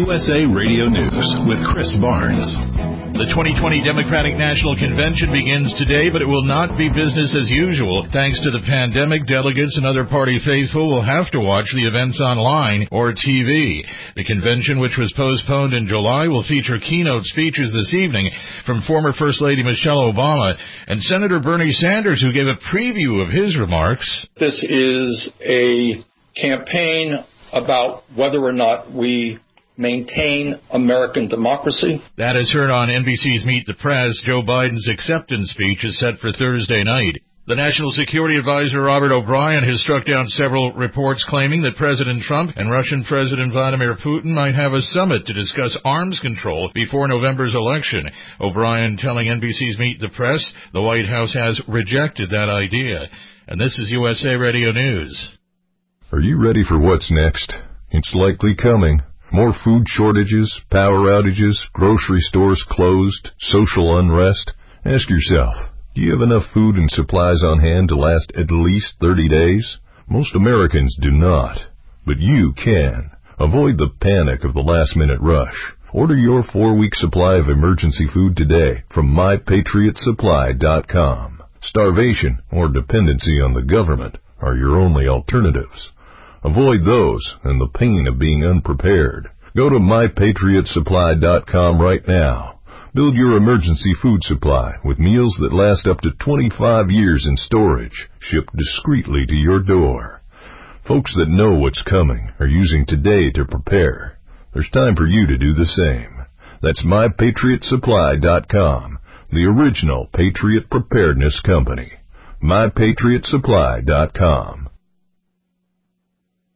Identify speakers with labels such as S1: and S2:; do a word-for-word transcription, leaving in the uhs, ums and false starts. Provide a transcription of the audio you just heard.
S1: U S A Radio News with Chris Barnes.
S2: The twenty twenty Democratic National Convention begins today, but it will not be business as usual. Thanks to the pandemic, delegates and other party faithful will have to watch the events online or T V. The convention, which was postponed in July, will feature keynote speeches this evening from former First Lady Michelle Obama and Senator Bernie Sanders, who gave a preview of his remarks.
S3: This is a campaign about whether or not we maintain American democracy.
S2: That is heard on N B C's Meet the Press. Joe Biden's acceptance speech is set for Thursday night. The National Security Advisor Robert O'Brien has struck down several reports claiming that President Trump and Russian President Vladimir Putin might have a summit to discuss arms control before November's election. O'Brien telling N B C's Meet the Press the White House has rejected that idea. And this is U S A Radio News.
S4: Are you ready for what's next? It's likely coming. More food shortages, power outages, grocery stores closed, social unrest. Ask yourself, do you have enough food and supplies on hand to last at least thirty days? Most Americans do not, but you can. Avoid the panic of the last-minute rush. Order your four-week supply of emergency food today from my patriot supply dot com. Starvation or dependency on the government are your only alternatives. Avoid those and the pain of being unprepared. Go to my patriot supply dot com right now. Build your emergency food supply with meals that last up to twenty-five years in storage, shipped discreetly to your door. Folks that know what's coming are using today to prepare. There's time for you to do the same. That's my patriot supply dot com, the original Patriot Preparedness Company. my patriot supply dot com.